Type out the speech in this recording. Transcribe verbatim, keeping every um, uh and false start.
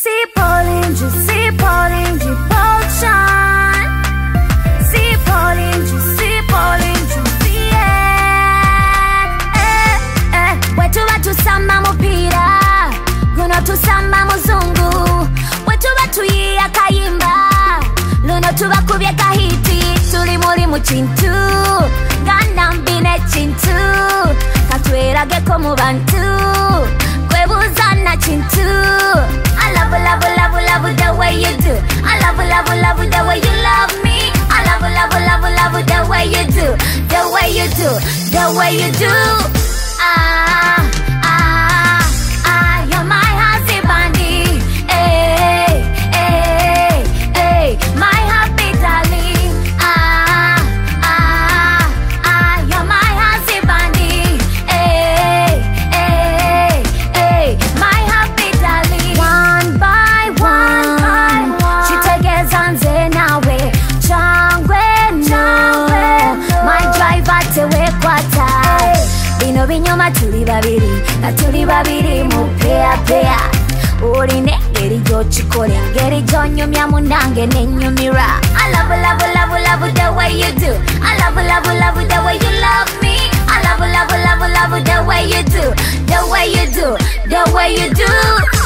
See Pauline, you see Pauline, you Bolchan. See Pauline, you see Pauline, you see eh eh. Wetu watu sama mupira, guno tu sama muzungu. Wetu watu iya kayimba, luno tu bakubye kahiti. Tuli muri mu chintu, gana mbine chintu. Katwera geko mu bantu, kwebuzana chintu. I love, love, love, love the way you do. I love, love, love the way you love me. I love, love, love, love the way you do. The way you do, the way you do. Ah, ah, ah, you're my husband. Hey, hey, hey, my happy darling. Ah, ah, ah, you're my husband. Hey, hey, hey, my happy darling. One by one, by one. She takes on nawe. Changwe no, my driver tewe kwata. Bino binyoma tuli babiri, na tuli babiri mu pea pea. Urine ngeri jo chikore, ngeri jo nyumya munange ne nyumira. I love, love, love, love the way you do. I love, love, love the way you love me. I love, love, love, love the way you do. The way you do, the way you do.